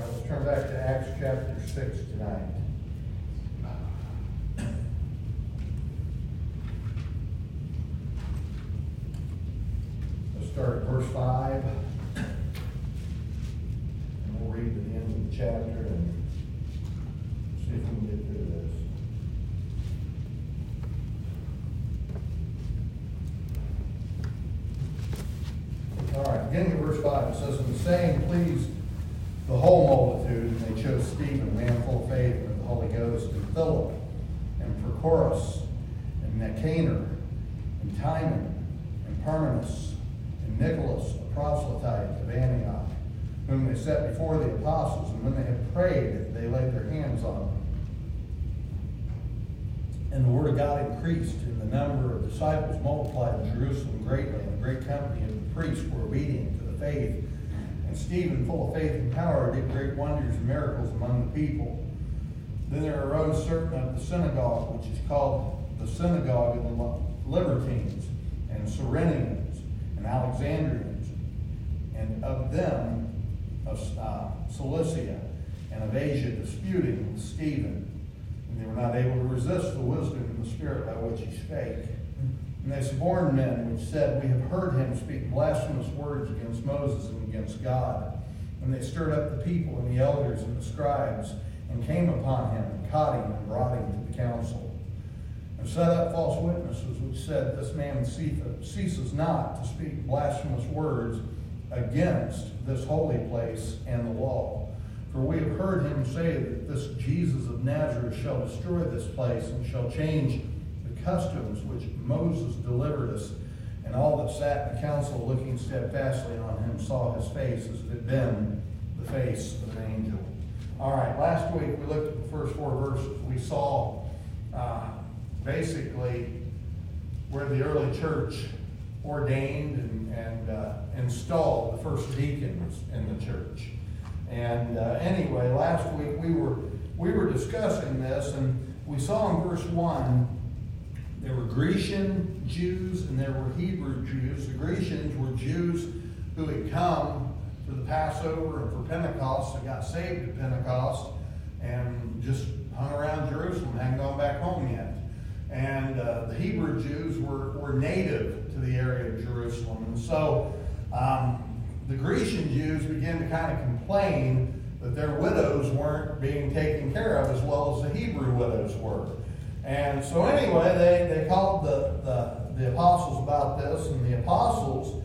let's turn back to Acts chapter 6 tonight. Let's start at verse 5. And we'll read to the end of the chapter and see if we can get through this. All right, beginning of verse 5, it says, "And the saying pleased the whole multitude, and they chose Stephen, a man full of faith and of the Holy Ghost, and Philip, and Prochorus, and Nicanor, and Timon, and Parmenas, and Nicholas, a proselyte of Antioch, whom they set before the apostles. And when they had prayed, they laid their hands on them. And the word of God increased, and the number of disciples multiplied in Jerusalem greatly, and a great company of the priests were obedient to the faith. And Stephen, full of faith and power, did great wonders and miracles among the people. Then there arose certain of the synagogue, which is called the synagogue of the Libertines, and Cyrenians, and Alexandrians, and of them of Cilicia, and of Asia, disputing with Stephen. And they were not able to resist the wisdom and the spirit by which he spake. And they suborned men, which said, We have heard him speak blasphemous words against Moses and against God. And they stirred up the people and the elders and the scribes, and came upon him, and caught him, and brought him to the council. And set up false witnesses, which said, This man ceases not to speak blasphemous words against this holy place and the law. For we have heard him say that this Jesus of Nazareth shall destroy this place, and shall change the customs which Moses delivered us. And all that sat in the council, looking steadfastly on him, saw his face as it had been the face of an angel." All right, last week we looked at the first 4 verses. We saw basically where the early church ordained and installed the first deacons in the church. And anyway, last week we were discussing this, and we saw in verse 1 there were Grecian Jews and there were Hebrew Jews. The Grecians were Jews who had come for the Passover and for Pentecost, and got saved at Pentecost and just hung around Jerusalem, hadn't gone back home yet. And the Hebrew Jews were native to the area of Jerusalem. And so the Grecian Jews began to kind of complain that their widows weren't being taken care of as well as the Hebrew widows were. And so anyway, they called the apostles about this, and the apostles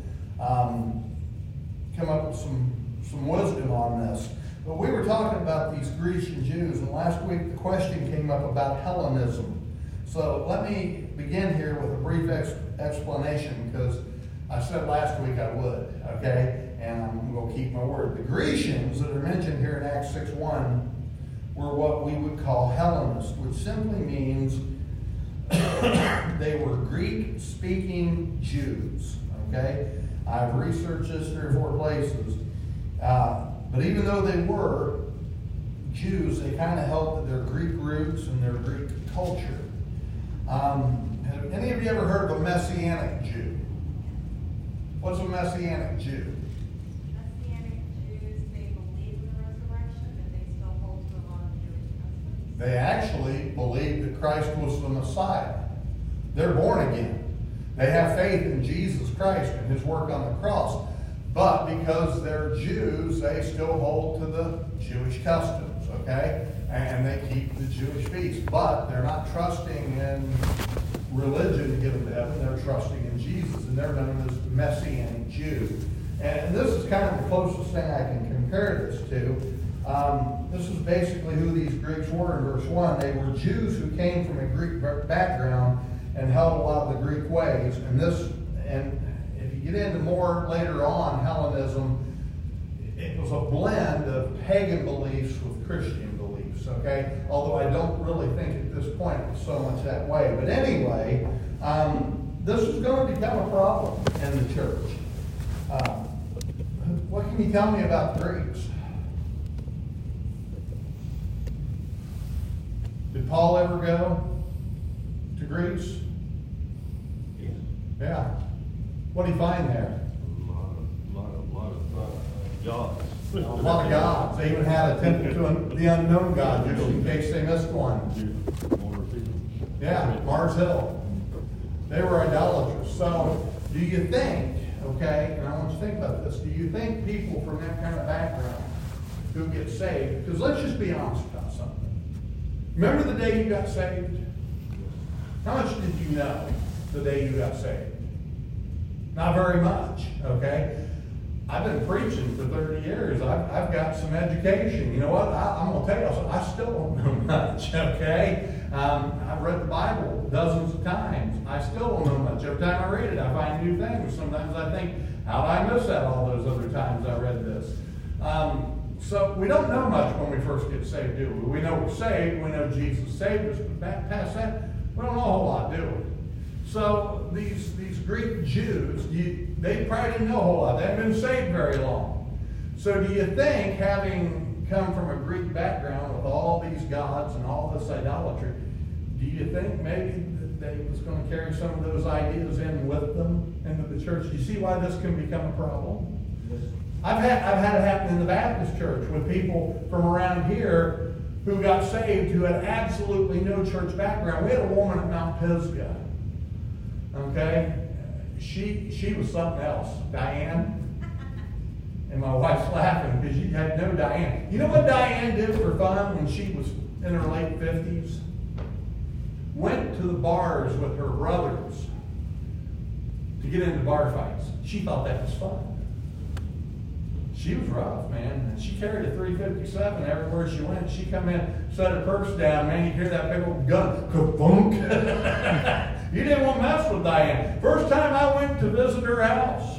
come up with some wisdom on this. But we were talking about these Grecian Jews, and last week the question came up about Hellenism. So let me begin here with a brief explanation, because I said last week I would, okay? And I'm going to keep my word. The Grecians that are mentioned here in Acts 6:1 were what we would call Hellenists, which simply means they were Greek-speaking Jews, okay? I've researched this 3 or 4 places. But even though they were Jews, they kind of held to their Greek roots and their Greek culture. Have any of you ever heard of a Messianic Jew? What's a Messianic Jew? Messianic Jews, they believe in the resurrection, and they still hold to a lot of Jewish customs. They actually believe that Christ was the Messiah. They're born again. They have faith in Jesus Christ and his work on the cross. But because they're Jews, they still hold to the Jewish customs, okay? And they keep the Jewish feasts. But they're not trusting in religion to get them to heaven. They're trusting in Jesus. And they're known as Messianic Jews. And this is kind of the closest thing I can compare this to. This is basically who these Greeks were in verse 1. They were Jews who came from a Greek background and held a lot of the Greek ways. And if you get into more later on, Hellenism, it was a blend of pagan beliefs with Christian beliefs, okay? Although I don't really think at this point it's so much that way. But anyway, this is going to become a problem in the church. What can you tell me about the Greeks? Did Paul ever go to Greece? Yeah. What did he find there? A lot of gods. A lot of gods. They even had a temple to the unknown god, just in case they missed one. Yeah, Mars Hill. They were idolaters. So, do you think, okay, and I want you to think about this, do you think people from that kind of background who get saved, because let's just be honest about something. Remember the day you got saved? How much did you know the day you got saved? Not very much, okay? I've been preaching for 30 years. I've got some education. You know what? I'm going to tell you something. I still don't know much, okay? I've read the Bible dozens of times. I still don't know much. Every time I read it, I find new things. Sometimes I think, how did I miss that all those other times I read this? So we don't know much when we first get saved, do we? We know we're saved. We know Jesus saved us. But past that, we don't know a whole lot, do we? So these Greek Jews, they probably didn't know a whole lot. They hadn't been saved very long. So do you think, having come from a Greek background with all these gods and all this idolatry, do you think maybe that they was going to carry some of those ideas in with them into the church? Do you see why this can become a problem? Yes. I've had it happen in the Baptist church with people from around here who got saved who had absolutely no church background. We had a woman at Mount Pisgah. Okay? She was something else. Diane. And my wife's laughing because you had no Diane. You know what Diane did for fun when she was in her late 50s? Went to the bars with her brothers to get into bar fights. She thought that was fun. She was rough, man. She carried a .357 everywhere she went. She come in, set her purse down, man, you hear that big old gun, ka-bunk. You didn't want to mess with Diane. First time I went to visit her house,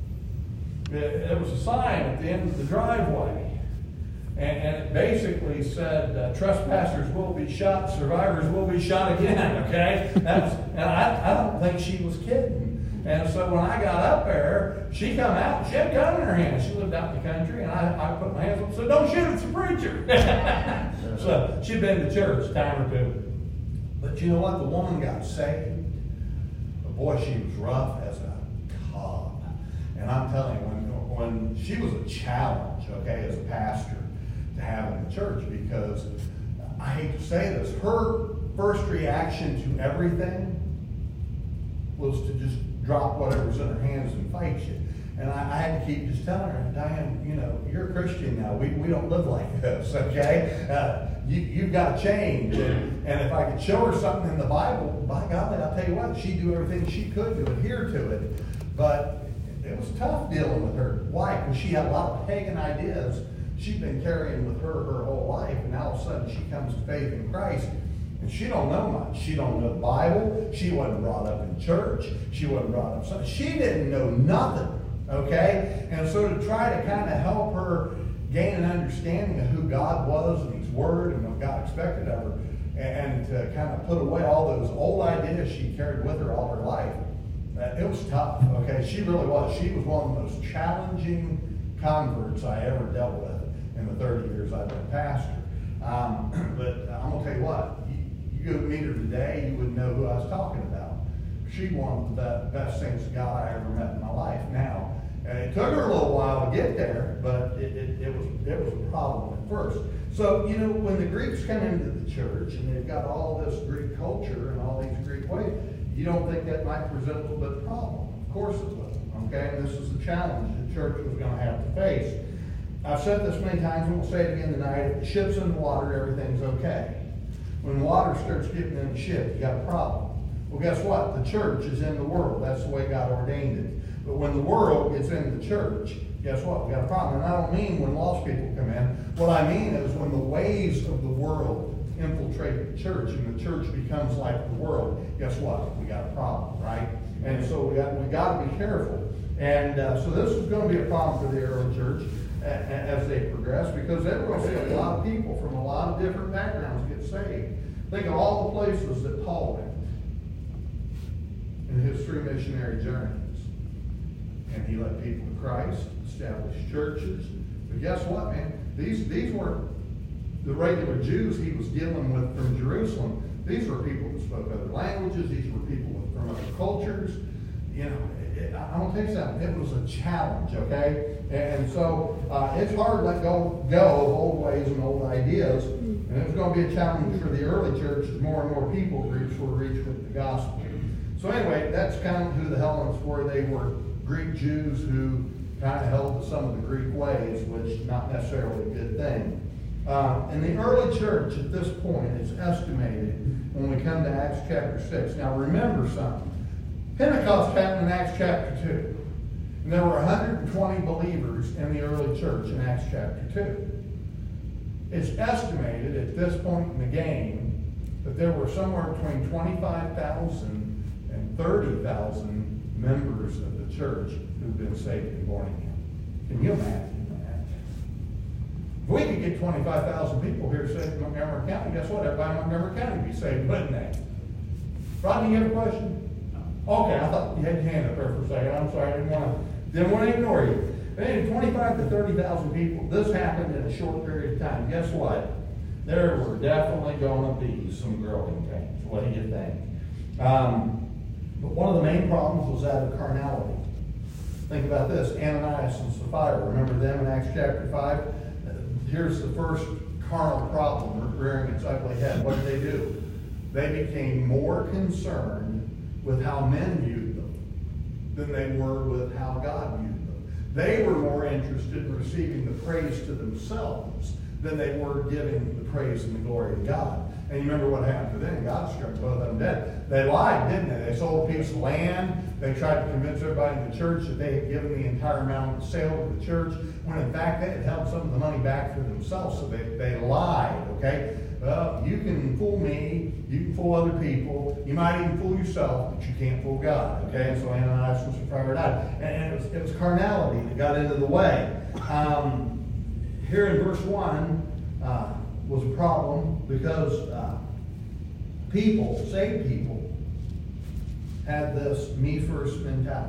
there was a sign at the end of the driveway. And it basically said, trespassers will be shot, survivors will be shot again, okay? And I don't think she was kidding. And so when I got up there, she come out, she had a gun in her hand. She lived out in the country, and I put my hands up and said, don't shoot, it's a preacher. So she'd been to church a time or two. But you know what? The woman got saved. But boy, she was rough as a cob. And I'm telling you, when she was a challenge, okay, as a pastor to have in the church, because I hate to say this, her first reaction to everything was to just drop whatever's in her hands and fight you. And I had to keep just telling her, Diane, you know, you're a Christian now. We don't live like this, okay? You've got to change. And if I could show her something in the Bible, by golly, I'll tell you what, she'd do everything she could to adhere to it. But it was tough dealing with her. Why? Because she had a lot of pagan ideas she'd been carrying with her whole life. And now all of a sudden she comes to faith in Christ. And she don't know much. She don't know the Bible. She wasn't brought up in church. She wasn't brought up. She didn't know nothing. Okay? And so to try to kind of help her gain an understanding of who God was and His Word and what God expected of her, and to kind of put away all those old ideas she carried with her all her life, it was tough. Okay? She really was. She was one of the most challenging converts I ever dealt with in the 30 years I've been pastor. But I'm going to tell you what. You go meet her today, you wouldn't know who I was talking about. She's one of the best saints of God I ever met in my life. Now, it took her a little while to get there, but it was a problem at first. So, you know, when the Greeks come into the church and they've got all this Greek culture and all these Greek ways, you don't think that might present a little bit of problem. Of course it will. Okay, and this is the challenge the church was going to have to face. I've said this many times, and we'll say it again tonight. If the ship's in the water, everything's okay. When water starts getting in the ship, you got a problem. Well, guess what? The church is in the world. That's the way God ordained it. But when the world gets into the church, guess what? We got a problem. And I don't mean when lost people come in. What I mean is when the ways of the world infiltrate the church and the church becomes like the world, guess what? We got a problem, right? And so we got to be careful. And so this is going to be a problem for the early church as they progress, because they're going to see a lot of people from a lot of different backgrounds get saved. Think of all the places that Paul went in his 3 missionary journeys. And he led people to Christ, established churches. But guess what, man? These weren't the regular Jews he was dealing with from Jerusalem. These were people that spoke other languages. These were people from other cultures. I'm going to tell you something. It was a challenge, okay? And so it's hard to let go of old ways and old ideas. And it was going to be a challenge for the early church as more and more people groups were reached with the gospel. So anyway, that's kind of who the Hellenists were. They were Greek Jews who kind of held to some of the Greek ways, which not necessarily a good thing. And the early church at this point is estimated when we come to Acts chapter 6. Now remember something. Pentecost happened in Acts chapter 2. And there were 120 believers in the early church in Acts chapter 2. It's estimated at this point in the game that there were somewhere between 25,000 and 30,000 members of the church who've been saved and born again. Can you imagine that? If we could get 25,000 people here saved in Montgomery County, guess what? Everybody in Montgomery County would be saved, wouldn't they? Rodney, you have a question? Okay, I thought you had your hand up there for a second. I'm sorry, I didn't want to ignore you. Anyway, 25 to 30,000 people. This happened in a short period of time. Guess what? There were definitely going to be some growing pains. What do you think? But one of the main problems was that of carnality. Think about this. Ananias and Sapphira. Remember them in Acts chapter 5? Here's the first carnal problem rearing its ugly head. What did they do? They became more concerned with how men viewed them than they were with how God viewed them. They were more interested in receiving the praise to themselves than they were giving the praise and the glory of God. And you remember what happened to them? God struck both of them dead. They lied, didn't they? They sold a piece of land. They tried to convince everybody in the church that they had given the entire amount of the sale to the church, when in fact they had held some of the money back for themselves. So they lied, okay? Well, you can fool me, you can fool other people, you might even fool yourself, but you can't fool God, okay? And so Ananias and Sapphira died. And it was carnality that got into the way. Here in verse 1 was a problem because saved people, had this me first mentality.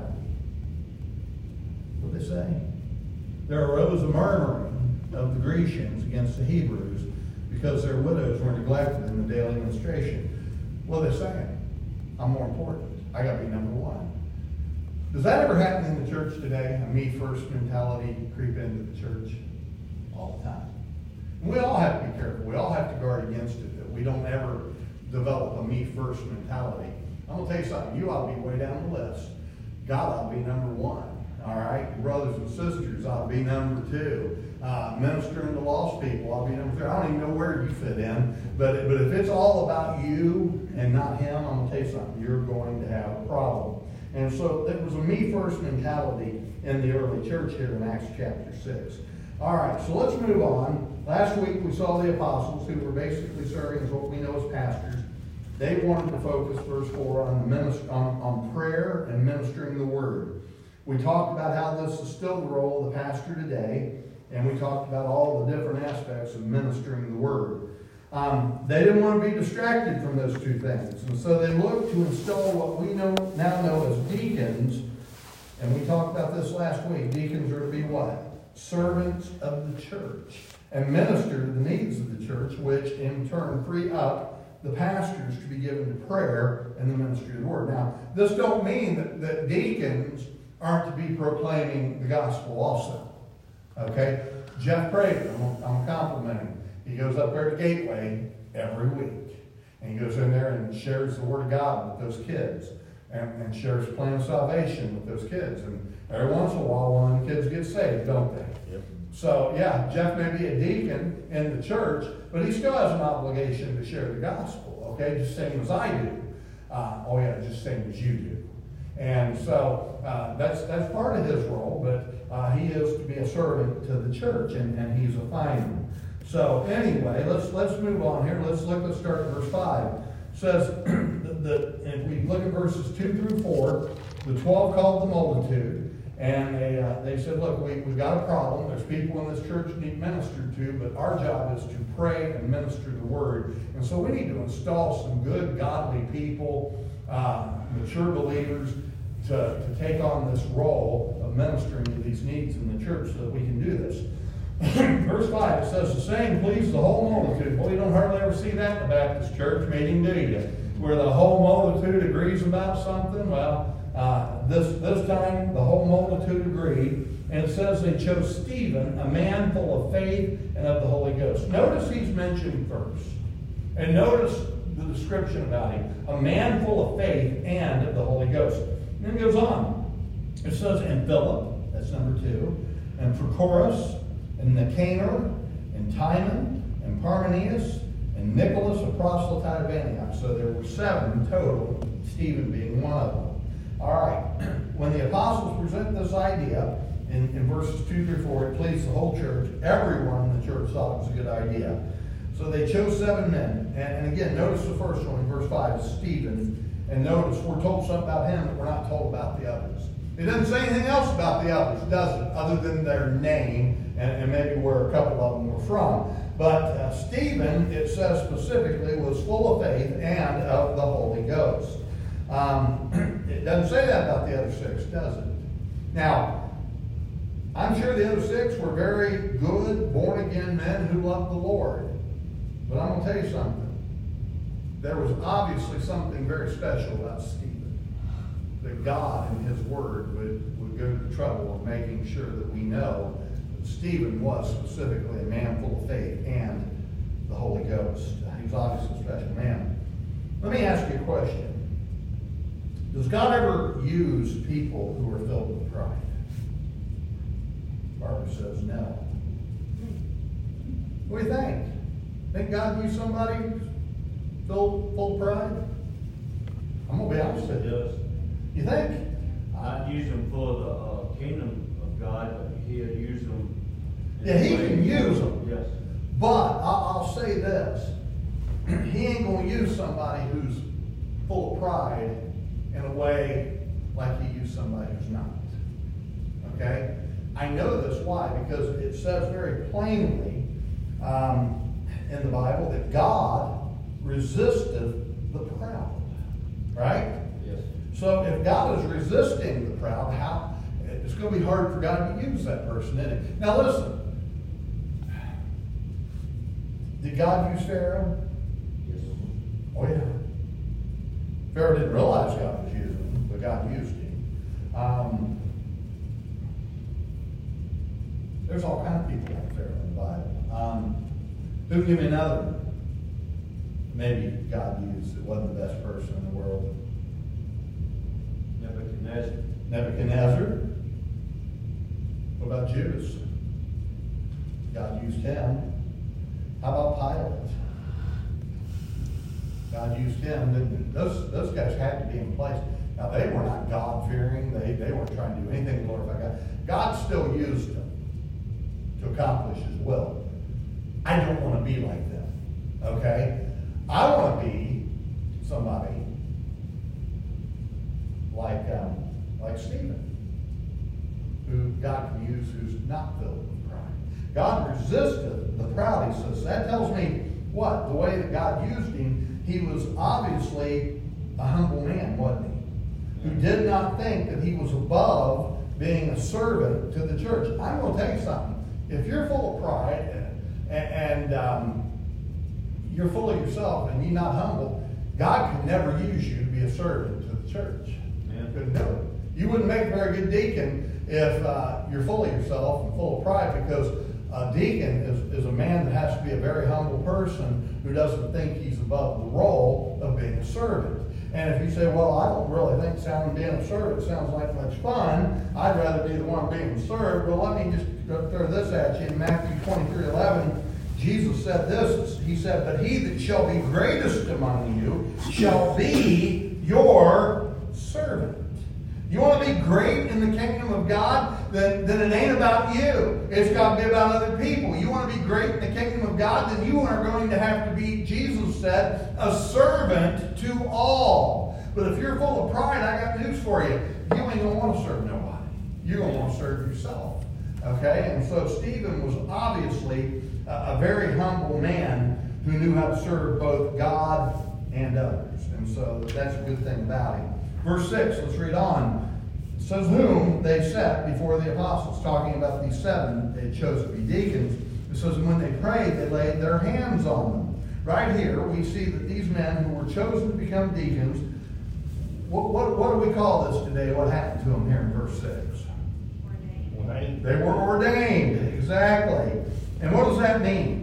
What they say? There arose a murmuring of the Grecians against the Hebrews because their widows were neglected in the daily ministration. What are they saying? I'm more important. I got to be number one. Does that ever happen in the church today? A me first mentality creep into the church? All the time. And we all have to be careful. We all have to guard against it, that we don't ever develop a me first mentality. I'm going to tell you something. You ought to be way down the list. God ought to be number one. All right? Your brothers and sisters ought to be number two. Ministering to lost people ought to be number three. I don't even know where you fit in. But if it's all about you and not him, I'm going to tell you something. You're going to have a problem. And so there was a me first mentality in the early church here in Acts chapter 6. All right, so let's move on. Last week we saw the apostles who were basically serving as what we know as pastors. They wanted to focus, verse 4, on prayer and ministering the word. We talked about how this is still the role of the pastor today, and we talked about all the different aspects of ministering the word. They didn't want to be distracted from those two things, and so they looked to install what we now know as deacons, and we talked about this last week. Deacons are to be what? Servants of the church, and minister to the needs of the church, which in turn free up the pastors to be given to prayer and the ministry of the word. Now, this don't mean that deacons aren't to be proclaiming the gospel also. Okay? Jeff Prager, I'm complimenting him. He goes up there to Gateway every week. And he goes in there and shares the word of God with those kids. And shares the plan of salvation with those kids. And every once in a while, one of the kids gets saved, don't they? Yep. So, yeah, Jeff may be a deacon in the church, but he still has an obligation to share the gospel, okay? Just same as I do. Just same as you do. And so that's part of his role, but he is to be a servant to the church, and he's a fine one. So anyway, let's move on here. Let's start at verse 5. It says that if we look at verses 2 through 4, the 12 called the multitude, and they said, look, we've got a problem. There's people in this church need ministered to, but our job is to pray and minister the word. And so we need to install some good, godly people, mature believers, to take on this role of ministering to these needs in the church so that we can do this. Verse 5, it says, the saying pleased the whole multitude. Well, you don't hardly ever see that in the Baptist church meeting, do you? Where the whole multitude agrees about something. Well, this time the whole multitude agreed, and it says they chose Stephen, a man full of faith and of the Holy Ghost. Notice he's mentioned first. And notice the description about him. A man full of faith and of the Holy Ghost. And then it goes on. It says, and Philip, that's number 2, and Prochorus, and Nicanor, and Timon, and Parmenas, and Nicholas, a proselyte of Antioch. So there were 7 total, Stephen being one of them. All right. When the apostles present this idea in verses 2 through 4, it pleased the whole church. Everyone in the church thought it was a good idea. So they chose 7 men. And again, notice the first one in verse 5 is Stephen. And notice we're told something about him that we're not told about the others. It doesn't say anything else about the others, does it? Other than their name and maybe where a couple of them were from. But Stephen, it says specifically, was full of faith and of the Holy Ghost. It doesn't say that about the other 6, does it? Now, I'm sure the other 6 were very good, born-again men who loved the Lord. But I'm going to tell you something. There was obviously something very special about Stephen. That God in His Word would go to the trouble of making sure that we know that Stephen was specifically a man full of faith and the Holy Ghost. He was obviously a special man. Let me ask you a question. Does God ever use people who are filled with pride? Barbara says no. What do you think? Think God used somebody who's full of pride? I'm going to be honest with you. He does. You think? I'd use them for the kingdom of God, but He'll use them. Yeah, He can use them. Yes. But I'll say this. He ain't going to use somebody who's full of pride in a way like He used somebody who's not. Okay? I know this. Why? Because it says very plainly in the Bible that God resisteth the proud. Right? Yes. So if God is resisting the proud, how it's going to be hard for God to use that person, isn't it? Now listen. Did God use Pharaoh? Yes. Oh yeah. Pharaoh didn't realize God was using him, but God used him. There's all kinds of people like Pharaoh in the Bible. Who give me another one? Maybe God used, it wasn't the best person in the world. Nebuchadnezzar. What about Judas? God used him. How about Pilate? God used him, didn't he? Those guys had to be in place. Now, they were not God-fearing. They weren't trying to do anything to glorify God. God still used them to accomplish His will. I don't want to be like them. Okay? I want to be somebody like Stephen, who God can use who's not filled with pride. God resisted the proud, he says. That tells me what? The way that God used him, he was obviously a humble man, wasn't he? Who did not think that he was above being a servant to the church. I'm going to tell you something. If you're full of pride and you're full of yourself and you're not humble, God could never use you to be a servant to the church. Couldn't do it. You wouldn't make a very good deacon if you're full of yourself and full of pride, because a deacon is a man that has to be a very humble person who doesn't think he's above the role of being a servant. And if you say, well, I don't really think being a servant sounds like much fun, I'd rather be the one being served. Well, let me just throw this at you. In Matthew 23:11, Jesus said this. He said, but he that shall be greatest among you shall be your servant. You want to be great in the kingdom of God? Then it ain't about you. It's got to be about other people. You want to be great in the kingdom of God? Then you are going to have to be, Jesus said, a servant to all. But if you're full of pride, I got news for you. You ain't going to want to serve nobody. You're going to want to serve yourself. Okay? And so Stephen was obviously a very humble man who knew how to serve both God and others. And so that's a good thing about him. Verse 6, let's read on. It says, whom they set before the apostles, talking about these 7 they chose to be deacons. It says, and when they prayed, they laid their hands on them. Right here, we see that these men who were chosen to become deacons, what do we call this today? What happened to them here in verse 6? Ordained. They were ordained, exactly. And what does that mean?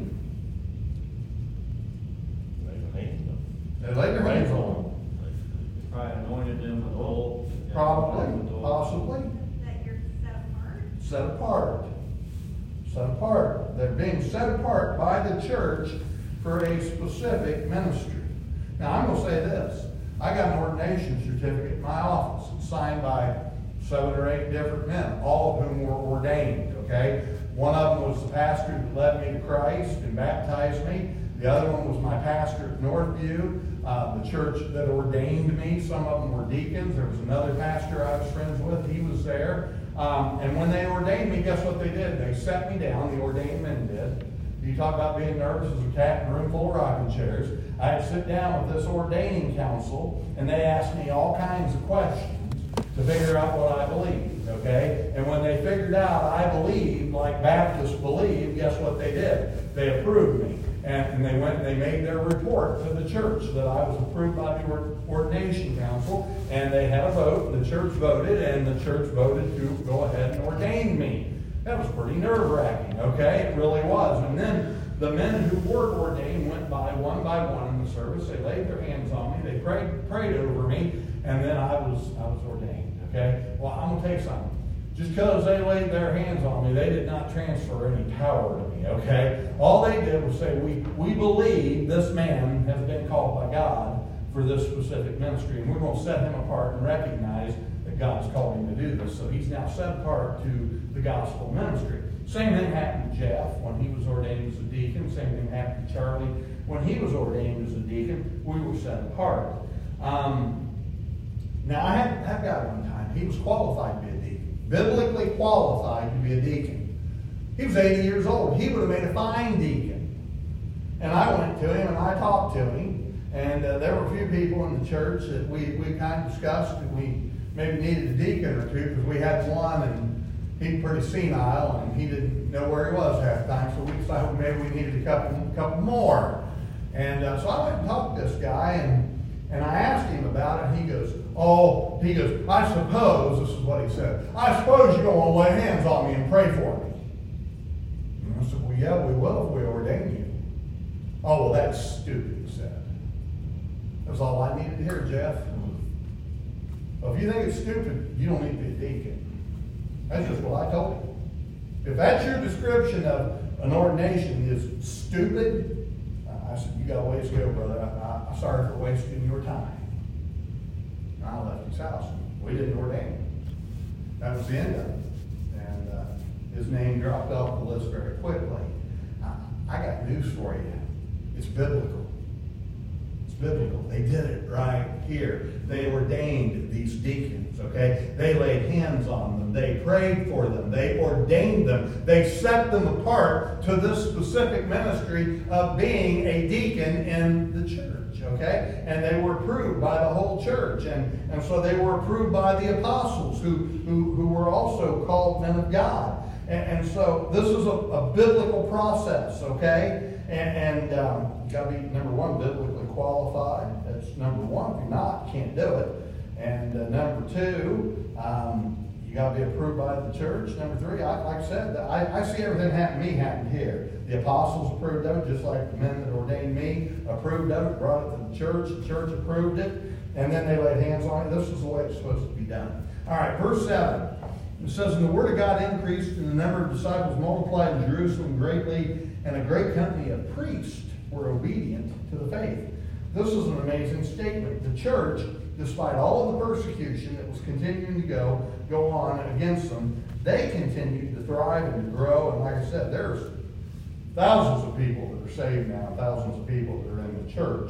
They laid their hands on them. Probably anointed them with oil. Probably, possibly. That you're set apart. Set apart. Set apart. They're being set apart by the church for a specific ministry. Now, I'm going to say this. I got an ordination certificate in my office. It's signed by 7 or 8 different men, all of whom were ordained, okay? One of them was the pastor that led me to Christ and baptized me. The other one was my pastor at Northview, the church that ordained me. Some of them were deacons. There was another pastor I was friends with. He was there. And when they ordained me, guess what they did? They sat me down, the ordained men did. You talk about being nervous as a cat in a room full of rocking chairs. I had to sit down with this ordaining council, and they asked me all kinds of questions to figure out what I believed, okay? And when they figured out I believed like Baptists believe, guess what they did? They approved me. And they went and they made their report to the church that I was approved by the ordination council, and they had a vote, and the church voted, and the church voted to go ahead and ordain me. That was pretty nerve-wracking, okay? It really was. And then the men who were ordained went by one in the service. They laid their hands on me. They prayed over me, and then I was ordained, okay? Well, I'm going to tell you something. Just because they laid their hands on me, they did not transfer any power to me, okay? All they did was say, we believe this man has been called by God for this specific ministry, and we're going to set him apart and recognize that God's called him to do this. So he's now set apart to the gospel ministry. Same thing happened to Jeff when he was ordained as a deacon. Same thing happened to Charlie when he was ordained as a deacon. We were set apart. Now, I had that guy one time. He was qualified to be a deacon. Biblically qualified to be a deacon. He was 80 years old. He would have made a fine deacon. And I went to him and I talked to him. And there were a few people in the church that we kind of discussed that we maybe needed a deacon or two, because we had one and he's pretty senile and he didn't know where he was half the time. So we decided maybe we needed a couple more. And so I went and talked to this guy, and I asked him about it. He goes, I suppose, this is what he said, I suppose you're going to lay hands on me and pray for me. And I said, well, yeah, we will if we ordain you. Oh, well, that's stupid, he said. That was all I needed to hear, Jeff. Well, if you think it's stupid, you don't need to be a deacon. That's just what I told him. If that's your description of an ordination is stupid, I said, you got a ways to go, brother. I'm sorry for wasting your time. And I left his house. We didn't ordain him. That was the end of it. And his name dropped off the list very quickly. I got news for you. It's biblical. It's biblical. They did it right here. They ordained these deacons, okay? They laid hands on them. They prayed for them. They ordained them. They set them apart to this specific ministry of being a deacon in the church, okay? And they were approved by the whole church. And so they were approved by the apostles who were also called men of God. And so this is a biblical process, okay? And you got to be, number one, biblically qualified. That's number one. If you're not, you can't do it. And number two, you got to be approved by the church. Number three, like I said, I see everything happen here. The apostles approved of it, just like the men that ordained me approved of it, brought it to the church approved it, and then they laid hands on it. This is the way it's supposed to be done. All right, verse 7. It says, and the word of God increased, and the number of disciples multiplied in Jerusalem greatly, and a great company of priests were obedient to the faith. This is an amazing statement. The church, despite all of the persecution that was continuing to go on against them, they continued to thrive and to grow. And like I said, there's thousands of people that are saved now, thousands of people that are in the church.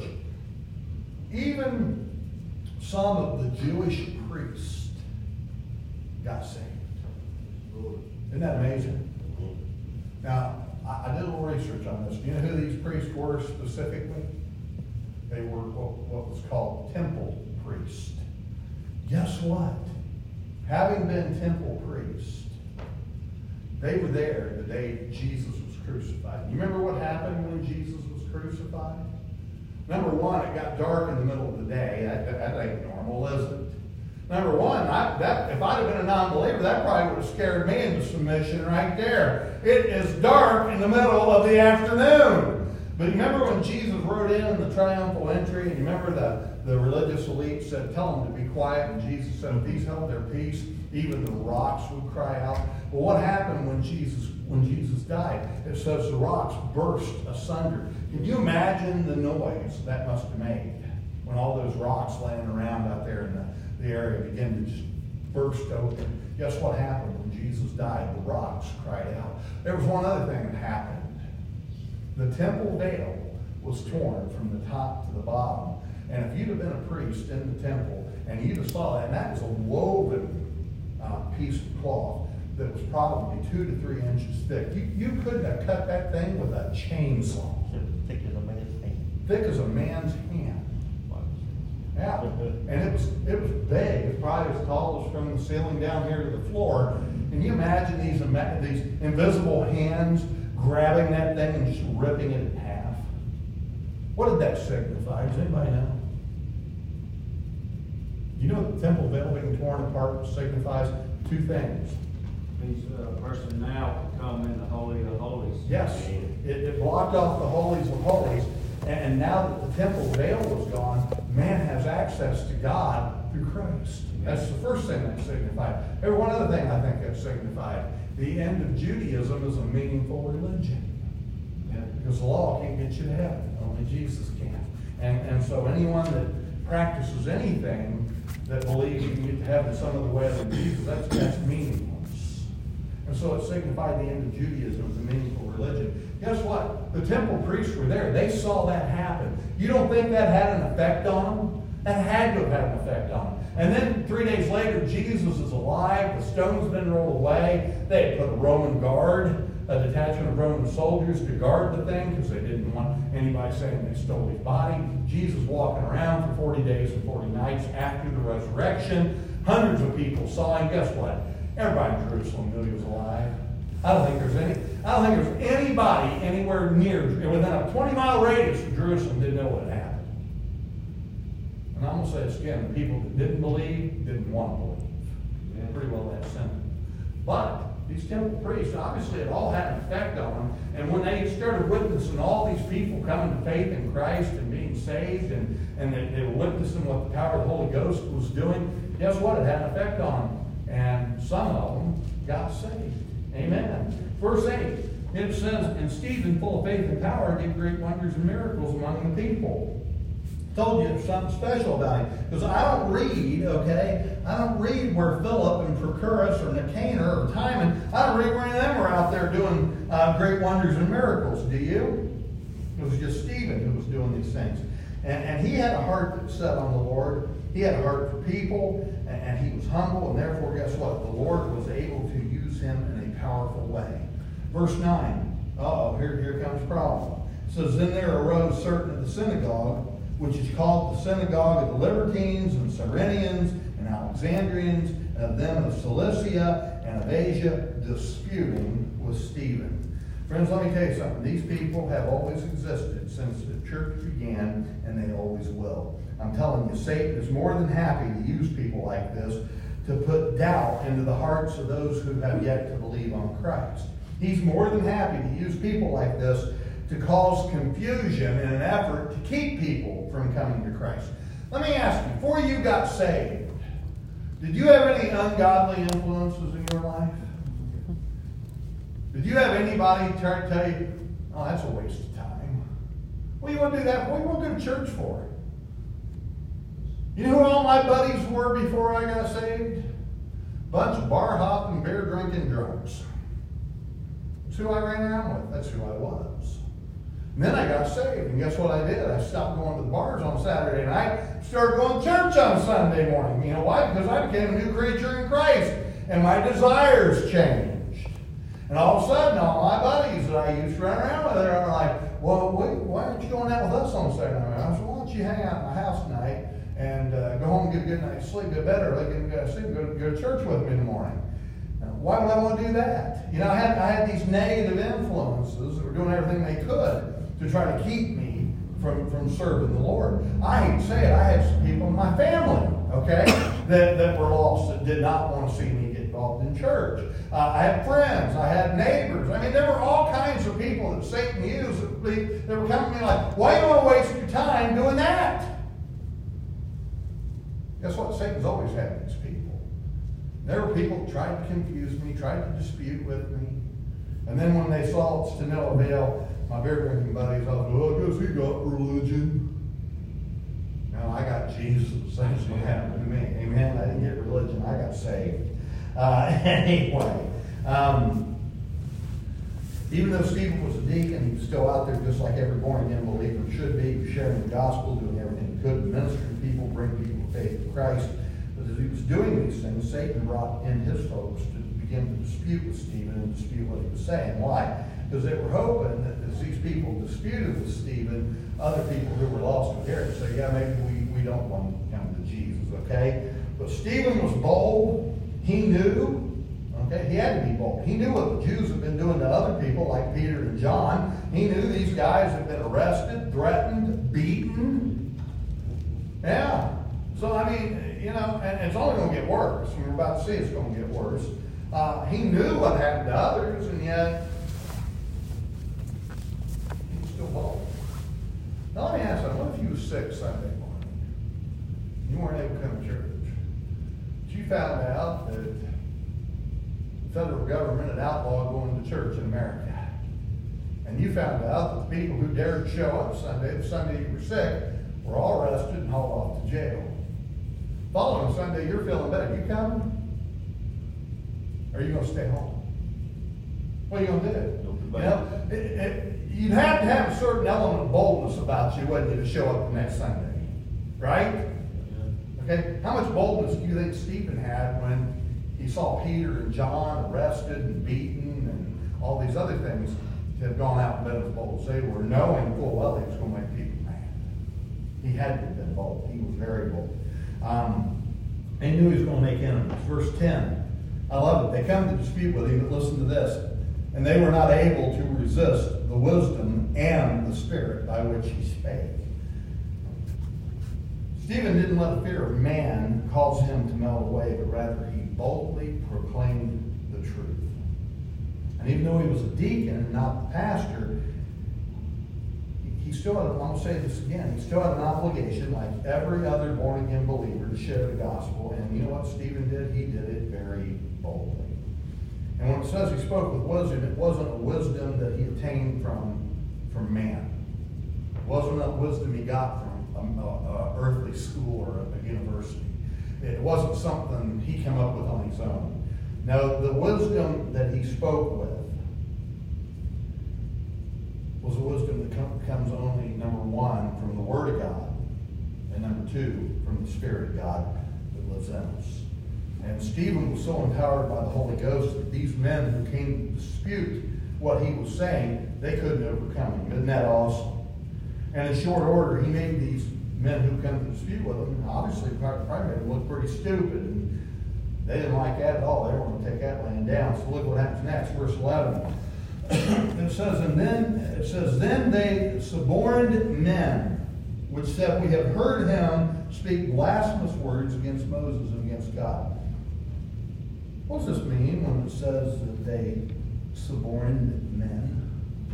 Even some of the Jewish priests got saved. Isn't that amazing? Now, I did a little research on this. Do you know who these priests were specifically? They were what was called temple priests. Guess what? Having been temple priests, they were there the day Jesus was crucified. You remember what happened when Jesus was crucified? Number one, it got dark in the middle of the day. That ain't normal, is it? Number one, if I'd have been a non-believer, that probably would have scared me into submission right there. It is dark in the middle of the afternoon. But remember when Jesus rode in the triumphal entry, and you remember the religious elite said, tell them to be quiet, and Jesus said, if these held their peace, even the rocks would cry out. Well, what happened when Jesus died? It says the rocks burst asunder. Can you imagine the noise that must have made when all those rocks laying around out there in the area began to just burst open? Guess what happened when Jesus died? The rocks cried out. There was one other thing that happened. The temple veil was torn from the top to the bottom. And if you'd have been a priest in the temple and you'd have saw that, and that was a woven piece of cloth that was probably 2 to 3 inches thick. You couldn't have cut that thing with a chainsaw. Thick as a man's hand. Thick as a man's hand. Yeah, and it was big. It was probably as tall as from the ceiling down here to the floor. Can you imagine these invisible hands grabbing that thing and just ripping it in half? What did that signify? Does anybody know? You know the temple veil being torn apart signifies 2 things. Means a person now can come in the Holy of Holies. Yes, it blocked off the holies of holies. And now that the temple veil was gone, man has access to God through Christ. That's the first thing that signified. There's one other thing I think that signified. The end of Judaism is a meaningful religion. Yeah. Because the law can't get you to heaven. Only Jesus can. And so anyone that practices anything that believes you can get to heaven some other way than Jesus, that's meaningless. And so it signified the end of Judaism as a meaningful religion. Guess what? The temple priests were there. They saw that happen. You don't think that had an effect on them? That had to have had an effect on them. And then 3 days later, Jesus is alive. The stone's been rolled away. They had put a Roman guard, a detachment of Roman soldiers to guard the thing because they didn't want anybody saying they stole his body. Jesus walking around for 40 days and 40 nights after the resurrection. Hundreds of people saw him. Guess what? Everybody in Jerusalem knew he was alive. I don't think there's anybody anywhere near, within a 20-mile radius of Jerusalem didn't know what had happened. And I'm going to say this again, the people that didn't believe didn't want to believe. Yeah. Pretty well that simple. But these temple priests, obviously it all had an effect on them. And when they started witnessing all these people coming to faith in Christ and being saved, and they were witnessing what the power of the Holy Ghost was doing, guess what? It had an effect on them. And some of them got saved. Amen. Verse 8, it says, and Stephen, full of faith and power, did great wonders and miracles among the people. Told you there's something special about him. Because I don't read, okay? I don't read where Philip and Prochorus or Nicanor or Timon, I don't read where any of them were out there doing great wonders and miracles. Do you? It was just Stephen who was doing these things. And he had a heart that set on the Lord. He had a heart for people, and he was humble, and therefore, guess what? The Lord was able to use him in a powerful way. Verse 9. Here comes a problem. It says, then there arose certain of the synagogue, which is called the synagogue of the Libertines and Cyrenians and Alexandrians, and of them of Cilicia and of Asia, disputing with Stephen. Friends, let me tell you something. These people have always existed since the church began, and they always will. I'm telling you, Satan is more than happy to use people like this to put doubt into the hearts of those who have yet to believe on Christ. He's more than happy to use people like this to cause confusion in an effort to keep people from coming to Christ. Let me ask you, before you got saved, did you have any ungodly influences in your life? Did you have anybody try to tell you, oh, that's a waste of time? What do you want to do that for? What do you want to go to church for? You know who all my buddies were before I got saved? Bunch of bar hopping, beer drinking drunks. That's who I ran around with. That's who I was. And then I got saved, and guess what I did? I stopped going to the bars on Saturday night, started going to church on Sunday morning. You know why? Because I became a new creature in Christ, and my desires changed. And all of a sudden, all my buddies that I used to run around with are like, well, why aren't you going out with us on Saturday night? I said, why don't you hang out in my house tonight and go home and get a good night's sleep, get better, go to church with me in the morning. Why would I want to do that? You know, I had these negative influences that were doing everything they could to try to keep me from serving the Lord. I hate to say it, I had some people in my family okay, that were lost, that did not want to see me get involved in church. I had friends, I had neighbors. I mean, there were all kinds of people that Satan used that were coming to me like, why do you want to waste your time doing that? Guess what? Satan's always had these people. There were people that tried to confuse me, tried to dispute with me. And then when they saw it's to no avail, my beer drinking buddies, I was like, well, I guess he got religion. No, I got Jesus. That's what happened to me. Amen. I didn't get religion. I got saved. Anyway, even though Stephen was a deacon, he was still out there just like every born-again believer should be, sharing the gospel, doing everything he could, ministering to people, bring people to faith in Christ. But as he was doing these things, Satan brought in his folks to begin to dispute with Stephen and dispute what he was saying. Why? Because they were hoping that as these people disputed with Stephen, other people who were lost would hear it and say, yeah, maybe we don't want to come to Jesus, okay? But Stephen was bold. He knew, okay, he had to be bold. He knew what the Jews had been doing to other people like Peter and John. He knew these guys had been arrested, threatened, beaten. Yeah. So, I mean, you know, and it's only going to get worse. We're about to see it's going to get worse. He knew what happened to others, and yet he was still bold. Now, let me ask you, what if you were sick Sunday morning? You weren't able to come to church. But you found out that the federal government had outlawed going to church in America. And you found out that the people who dared show up Sunday, the Sunday you were sick, were all arrested and hauled off to jail. Following Sunday, you're feeling better. You coming? Or are you going to stay home? What are you going to do? You know, you'd have to have a certain element of boldness about you, wouldn't you, to show up the next Sunday. Right? Okay? How much boldness do you think Stephen had when he saw Peter and John arrested and beaten and all these other things that had gone out and been as bold as they were, knowing full well he was going to make people mad? He had to have been bold. He was very bold. He knew he was going to make enemies. Verse 10. I love it. They come to dispute with him, but listen to this. And they were not able to resist the wisdom and the spirit by which he spake. Stephen didn't let the fear of man cause him to melt away, but rather he boldly proclaimed the truth. And even though he was a deacon and not the pastor, he still had, I'm going to say this again, he still had an obligation, like every other born-again believer, to share the gospel. And you know what Stephen did? He did it very boldly. And when it says he spoke with wisdom, it wasn't a wisdom that he obtained from man. It wasn't a wisdom he got from an earthly school or a university. It wasn't something he came up with on his own. No, the wisdom that he spoke with was a wisdom that comes only, number one, from the Word of God, and number two, from the Spirit of God that lives in us. And Stephen was so empowered by the Holy Ghost that these men who came to dispute what he was saying, they couldn't overcome him. Isn't that awesome? And in short order, he made these men who come to dispute with him, obviously probably made them look pretty stupid. And they didn't like that at all. They wanted to take that land down. So look what happens next, verse 11. It says, then they suborned men, which said, we have heard him speak blasphemous words against Moses and against God. What does this mean when it says that they suborned men?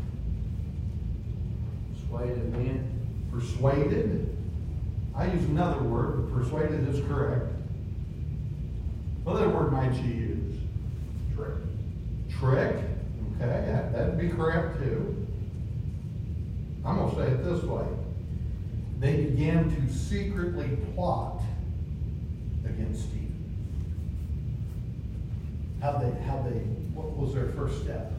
Persuaded men. Persuaded? I use another word, but persuaded is correct. What other word might you use? Trick. Trick? Okay, that'd be correct too. I'm going to say it this way. They began to secretly plot against Stephen. What was their first step?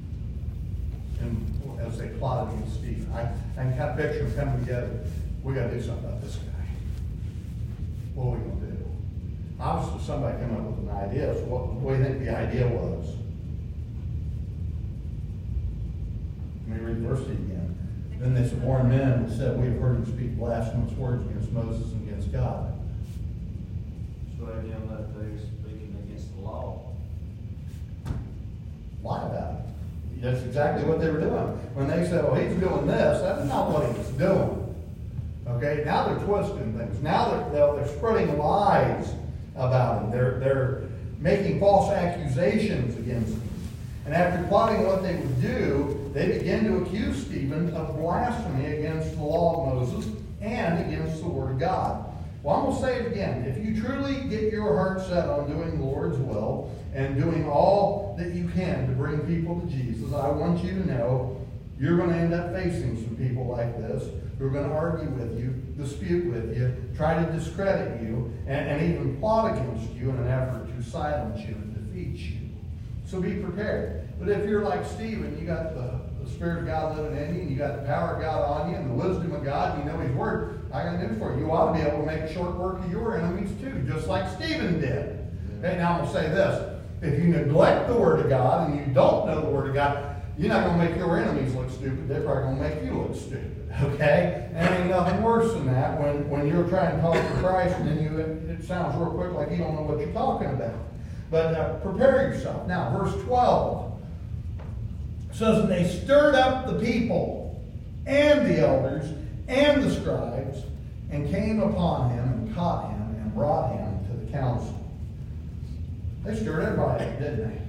And as they plotted against Stephen, I can kind of picture them coming together. We got to do something about this guy. What are we going to do? Obviously, somebody came up with an idea. So what do you think the idea was? Let me read verse again. Then they suborned men and said, we have heard him speak blasphemous words against Moses and against God. Persuade them that they're speaking against the law. Lie about it. That's exactly what they were doing. When they said, oh, he's doing this, that's not what he was doing. Okay, now they're twisting things. Now they're spreading lies about him. They're making false accusations against him. And after plotting what they would do, they begin to accuse Stephen of blasphemy against the law of Moses and against the Word of God. Well, I'm going to say it again. If you truly get your heart set on doing the Lord's will and doing all that you can to bring people to Jesus, I want you to know you're going to end up facing some people like this who are going to argue with you, dispute with you, try to discredit you, and even plot against you in an effort to silence you and defeat you. So be prepared. But if you're like Stephen, you got the Spirit of God living in you, and you got the power of God on you, and the wisdom of God, and you know His Word, I got news for you. You ought to be able to make short work of your enemies too, just like Stephen did. Okay, now I'm going to say this. If you neglect the Word of God and you don't know the Word of God, you're not going to make your enemies look stupid. They're probably going to make you look stupid. Okay? And ain't nothing worse than that when you're trying to talk to Christ and then it sounds real quick like you don't know what you're talking about. But prepare yourself. Now, verse 12 says, and they stirred up the people and the elders and the scribes and came upon him and caught him and brought him to the council. They stirred everybody up, didn't they?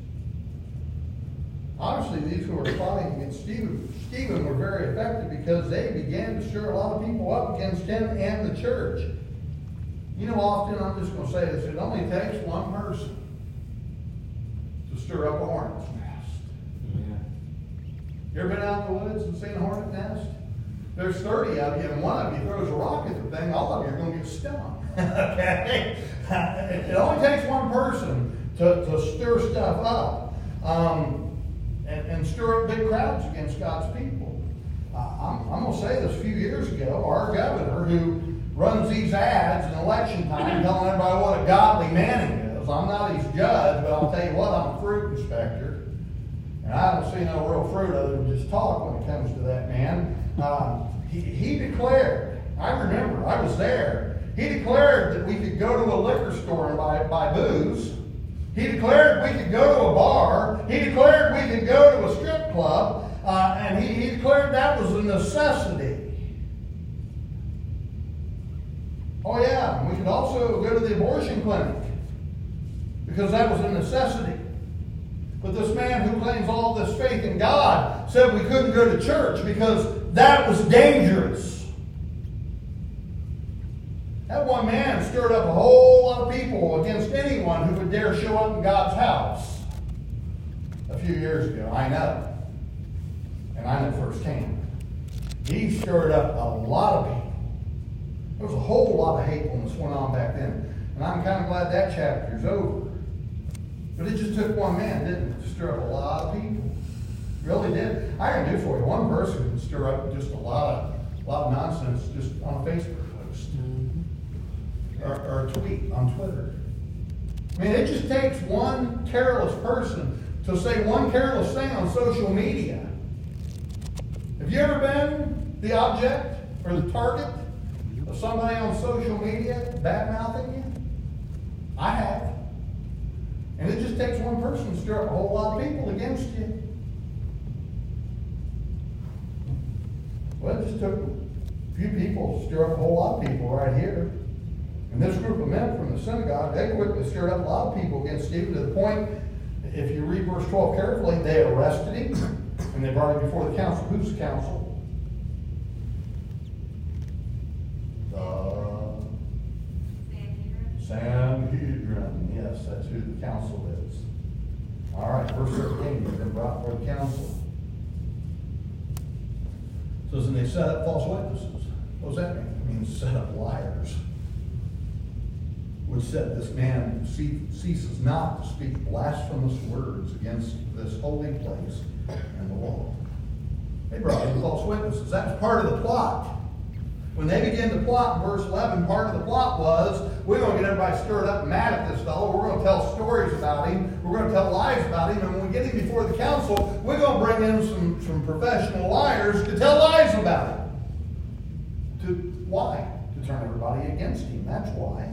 Obviously, these who were plotting against Stephen were very effective because they began to stir a lot of people up against him and the church. You know, often, I'm just going to say this, it only takes one person to stir up a hornet's nest. You ever been out in the woods and seen a hornet nest? There's 30 of you, and one of you throws a rock at the thing, all of you are going to get stung. Okay? It only takes one person to stir stuff up and stir up big crowds against God's people. I'm going to say this, a few years ago, our governor, who runs these ads in election time telling everybody what a godly man he is. I'm not his judge, but I'll tell you what, I'm a fruit inspector. And I don't see no real fruit other than just talk when it comes to that man. He declared, I remember, I was there, he declared that we could go to a liquor store and buy booze. He declared we could go to a bar. He declared we could go to a strip club. And he declared that was a necessity. Oh yeah, we could also go to the abortion clinic because that was a necessity. But this man who claims all this faith in God said we couldn't go to church because that was dangerous. That one man stirred up a whole lot of people against anyone who would dare show up in God's house a few years ago. I know. And I know firsthand. He stirred up a lot of people. There was a whole lot of hatefulness went on back then. And I'm kind of glad that chapter's over. But it just took one man, didn't it, to stir up a lot of people. It really did. I can do for you. One person can stir up just a lot of nonsense just on a Facebook post. Or a tweet on Twitter. I mean, it just takes one careless person to say one careless thing on social media. Have you ever been the object or the target of somebody on social media bad-mouthing you? I have. And it just takes one person to stir up a whole lot of people against you. Well, it just took a few people to stir up a whole lot of people right here. And this group of men from the synagogue, they quickly stirred up a lot of people against Stephen to the point, if you read verse 12 carefully, they arrested him and they brought him before the council. Who's the council? The Sanhedrin. Yes, that's who the council is. All right, verse 13, they've been brought before the council. So then they set up false witnesses. What does that mean? It means set up liars. Which said this man ceases not to speak blasphemous words against this holy place and the law. They brought in false witnesses. That was part of the plot. When they began to plot in verse 11, part of the plot was, we're going to get everybody stirred up and mad at this fellow. We're going to tell stories about him. We're going to tell lies about him. And when we get him before the council, we're going to bring in some professional liars to tell lies about him. Why? To turn everybody against him. That's why.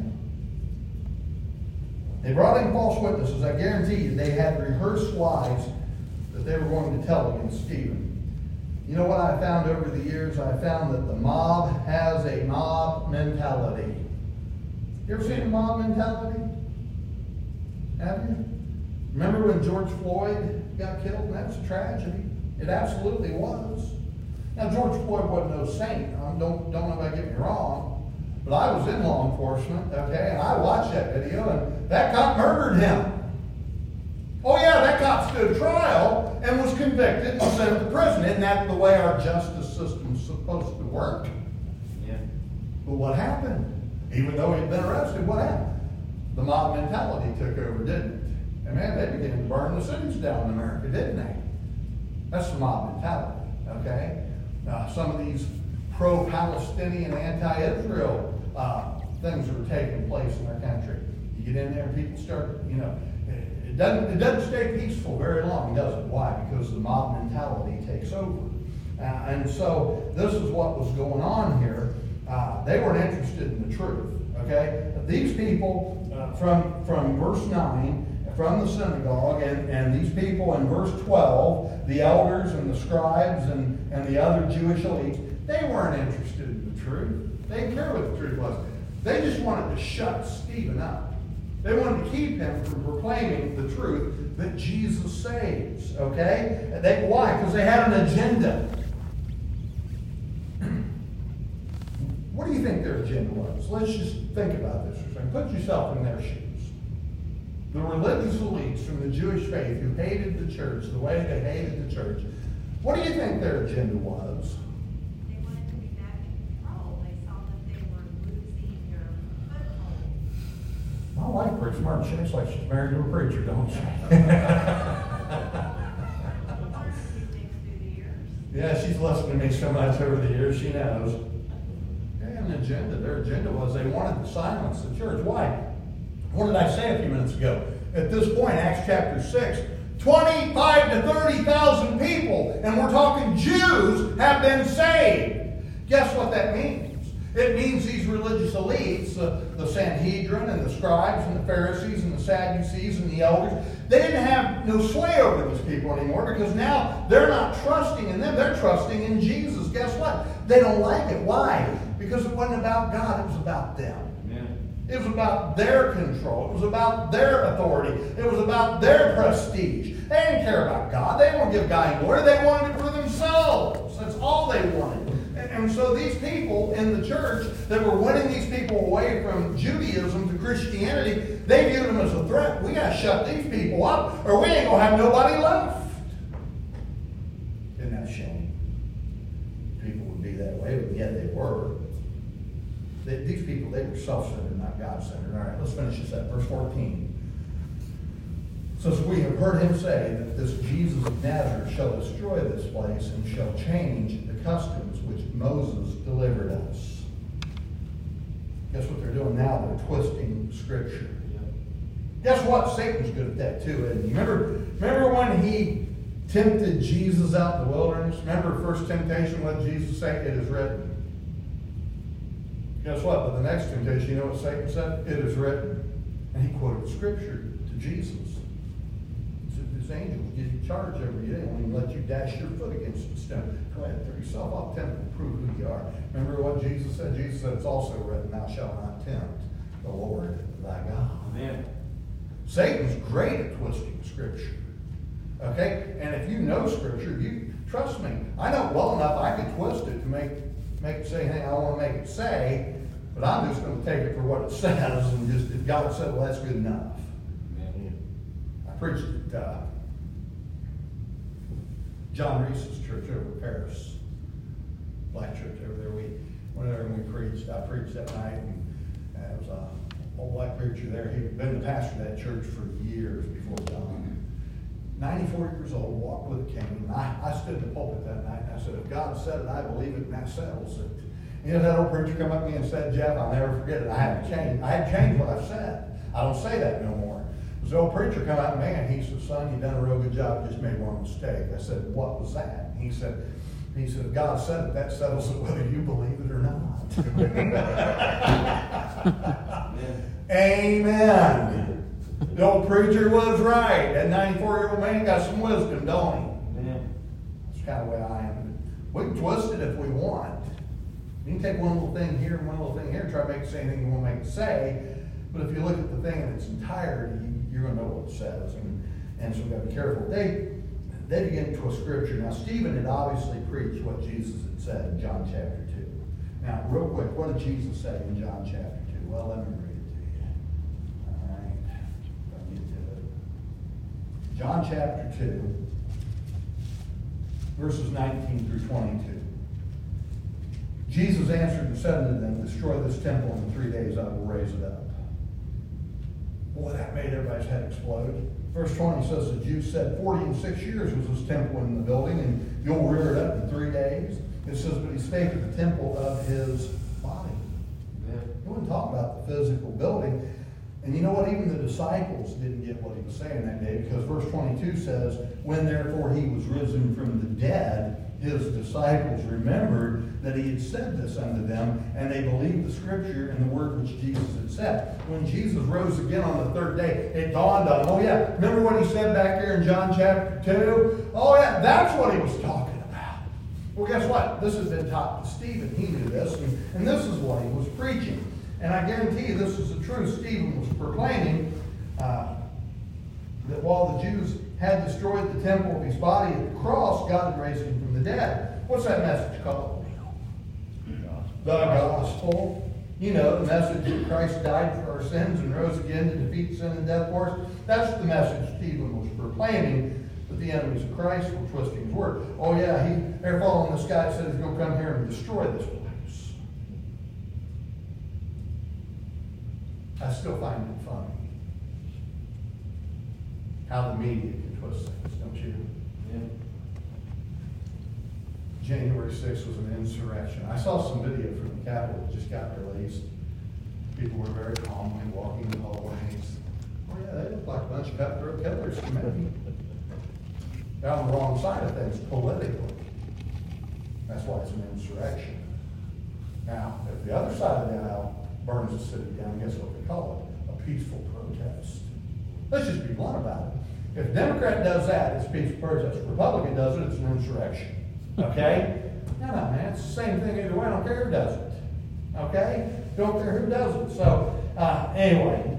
They brought in false witnesses. I guarantee you they had rehearsed lies that they were going to tell against Stephen. You know what I found over the years? I found that the mob has a mob mentality. You ever seen a mob mentality? Have you? Remember when George Floyd got killed? And that was a tragedy. It absolutely was. Now, George Floyd wasn't no saint. Don't nobody get me wrong. But I was in law enforcement, okay, and I watched that video, and that cop murdered him. Oh yeah, that cop stood trial and was convicted and sent to prison. Isn't that the way our justice system's supposed to work? Yeah. But what happened? Even though he'd been arrested, what happened? The mob mentality took over, didn't it? And man, they began to burn the cities down in America, didn't they? That's the mob mentality, okay? Some of these pro-Palestinian, anti-Israel things that are taking place in our country. You get in there and people start, it doesn't stay peaceful very long, does it? Why? Because the mob mentality takes over. And so this is what was going on here. They weren't interested in the truth, okay? These people, from verse 9, from the synagogue, and these people in verse 12, the elders and the scribes and the other Jewish elites, they weren't interested in the truth. They didn't care what the truth was. They just wanted to shut Stephen up. They wanted to keep him from proclaiming the truth that Jesus saves, okay? Why? Because they had an agenda. What do you think their agenda was? Let's just think about this for a second. Put yourself in their shoes. The religious elites from the Jewish faith who hated the church the way they hated the church, what do you think their agenda was? They wanted to be back in control. They saw that they were losing their foothold. My wife pretty smart. She looks like she's married to a preacher, don't she? They learned a few things through the years. Yeah, she's listened to me so much over the years, she knows. They had an agenda. Their agenda was they wanted to silence the church. Why? What did I say a few minutes ago? At this point, Acts chapter 6, 25 to 30,000 people, and we're talking Jews, have been saved. Guess what that means? It means these religious elites, the Sanhedrin and the scribes and the Pharisees and the Sadducees and the elders, they didn't have no sway over these people anymore, because now they're not trusting in them, they're trusting in Jesus. Guess what? They don't like it. Why? Because it wasn't about God, it was about them. It was about their control. It was about their authority. It was about their prestige. They didn't care about God. They didn't want to give God glory. They wanted it for themselves. That's all they wanted. And so these people in the church that were winning these people away from Judaism to Christianity, they viewed them as a threat. We got to shut these people up, or we ain't going to have nobody left. Isn't that a shame? People would be that way, but yet they were. These people, they were self-centered, not God-centered. All right, let's finish this up. Verse 14. Since we have heard him say that this Jesus of Nazareth shall destroy this place and shall change the customs which Moses delivered us. Guess what they're doing now? They're twisting Scripture. Guess what? Satan's good at that too, isn't he? Remember when he tempted Jesus out in the wilderness? Remember first temptation, what did Jesus say? It is written. Guess what? But the next temptation, you know what Satan said? It is written. And he quoted Scripture to Jesus. He said, this angel will give you charge over you. They won't even let you dash your foot against the stone. Go ahead, throw yourself off temple and prove who you are. Remember what Jesus said? Jesus said, it's also written, thou shalt not tempt the Lord thy God. Amen. Satan's great at twisting Scripture. Okay? And if you know Scripture, you trust me, I know well enough I could twist it to make it say anything I want to make it say, but I'm just going to take it for what it says, and just, if God said, well, that's good enough. Amen. I preached at John Reese's church over in Paris, black church over there. Whenever we preached, I preached that night, and there was a old black preacher there. He'd been the pastor of that church for years before John. 94 years old, walked with a cane. And I stood in the pulpit that night, and I said, if God said it, I believe it, and that settles it. You know, that old preacher come up to me and said, Jeff, I'll never forget it. I had to change what I said. I don't say that no more. This old preacher come out, man, he said, son, you done a real good job, just made one mistake. I said, what was that? He said, if God said it, that settles it whether you believe it or not. Amen. The old preacher was right. That 94-year-old man got some wisdom, don't he? Yeah. That's kind of the way I am. We can twist it if we want. You can take one little thing here and one little thing here and try to make it say anything you want to make it say. But if you look at the thing in its entirety, you're going to know what it says. And so we've got to be careful. They begin to twist scripture. Now, Stephen had obviously preached what Jesus had said in John chapter 2. Now, real quick, what did Jesus say in John chapter 2? Well, let me read it to you. All right. Let me get to it. John chapter 2, verses 19 through 22. Jesus answered and said unto them, destroy this temple, and in 3 days I will raise it up. Boy, that made everybody's head explode. Verse 20 says the Jews said 46 years was this temple in the building, and you'll rear it up in 3 days. It says, but he spake of the temple of his body. He wasn't talking about the physical building. And you know what? Even the disciples didn't get what he was saying that day, because verse 22 says, when therefore he was risen from the dead, his disciples remembered that he had said this unto them, and they believed the scripture and the word which Jesus had said. When Jesus rose again on the third day, it dawned on him, oh yeah, remember what he said back there in John chapter 2? Oh yeah, that's what he was talking about. Well, guess what? This has been taught to Stephen. He knew this, and this is what he was preaching. And I guarantee you this is the truth. Stephen was proclaiming that while the Jews had destroyed the temple of his body at the cross, God had raised him from the dead. What's that message called? The gospel. You know, the message that Christ died for our sins and rose again to defeat sin and death for us. That's the message Stephen was proclaiming. But the enemies of Christ were twisting his word. Oh yeah, they're following this guy that said he's going to come here and destroy this place. I still find it funny how the media can twist things, don't you? Yeah. January 6th was an insurrection. I saw some video from the Capitol that just got released. People were very calmly walking the hallways. Oh yeah, they look like a bunch of cutthroat killers to me. They're on the wrong side of things politically. That's why it's an insurrection. Now, if the other side of the aisle burns the city down, guess what they call it? A peaceful protest. Let's just be blunt about it. If a Democrat does that, it's a peaceful protest. If a Republican does it, it's an insurrection. Okay? No, man, it's the same thing either way. I don't care who does it. Okay? Don't care who does it. So, anyway,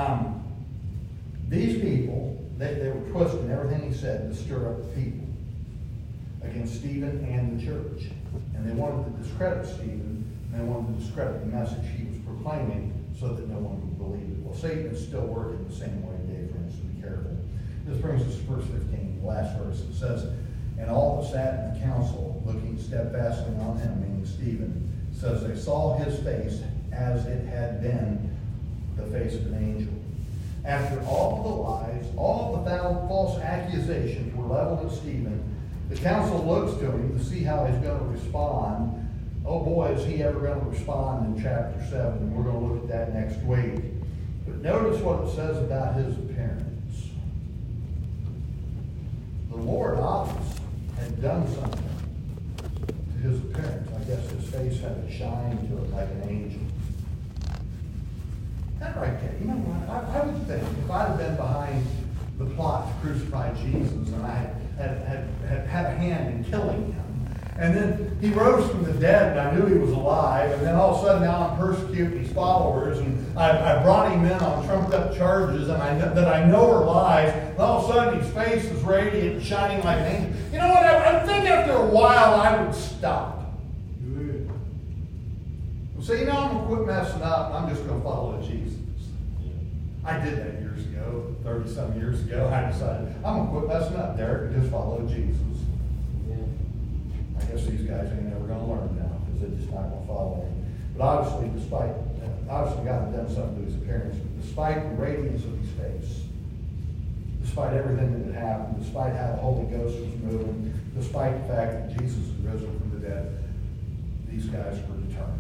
these people, they were twisting everything he said to stir up the people against Stephen and the church. And they wanted to discredit Stephen, and they wanted to discredit the message he was proclaiming so that no one would believe it. Well, Satan is still working the same way today, friends, so be careful. This brings us to verse 15, the last verse. It says, and all that sat in the council, looking steadfastly on him, meaning Stephen, says they saw his face as it had been the face of an angel. After all the lies, all the false accusations were leveled at Stephen, the council looks to him to see how he's going to respond. Oh boy, is he ever going to respond in chapter 7, and we're going to look at that next week. But notice what it says about his appearance. The Lord obviously had done something to his appearance. I guess his face had a shine to it like an angel. That right there, you know what? I would think if I'd have been behind the plot to crucify Jesus and I had a hand in killing him, and then he rose from the dead and I knew he was alive, and then all of a sudden now I'm persecuting his followers and I brought him in on trumped up charges and that I know are lies, and all of a sudden his face is radiant and shining like an angel. You know what? I think after a while I would stop. So, you know, I'm going to quit messing up. I'm just going to follow Jesus. I did that years ago, 30-some years ago. I decided, I'm going to quit messing up, Derek, and just follow Jesus. I guess these guys ain't never going to learn now because they're just not going to follow him. But obviously, obviously God had done something to his appearance. But despite the radiance of his face, despite everything that had happened, despite how the Holy Ghost was moving, despite the fact that Jesus had risen from the dead, these guys were determined.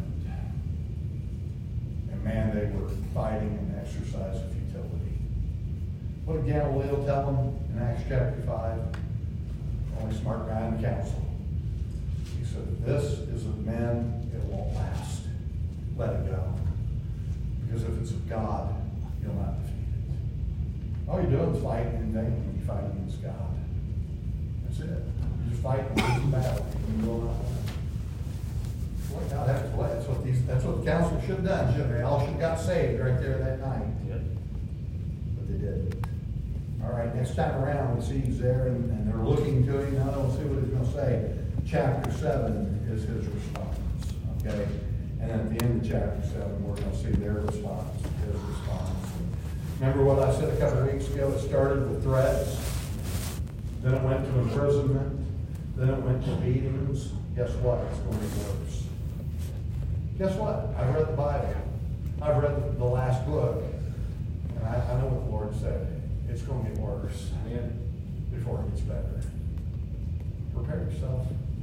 Man, they were fighting an exercise of futility. What did Gamaliel tell them in Acts chapter 5? Only smart guy in the council. He said, if this is of men, it won't last. Let it go. Because if it's of God, you'll not defeat it. All you're doing is fighting in vain when you fight against God. That's it. You're just fighting a losing battle. You will not win. Boy, God, that's what the council should have done, shouldn't they? All should have got saved right there that night. Yep. But they didn't. All right, next time around, we see he's there and they're looking to him. Now we'll see what he's gonna say. Chapter 7 is his response, okay? And at the end of chapter 7, we're gonna see their response, his response. Remember what I said a couple of weeks ago? It started with threats, then it went to imprisonment, then it went to beatings. Guess what? It's going to get worse. Guess what? I've read the Bible. I've read the last book. And I know what the Lord said. It's going to get worse before it gets better. Prepare yourself.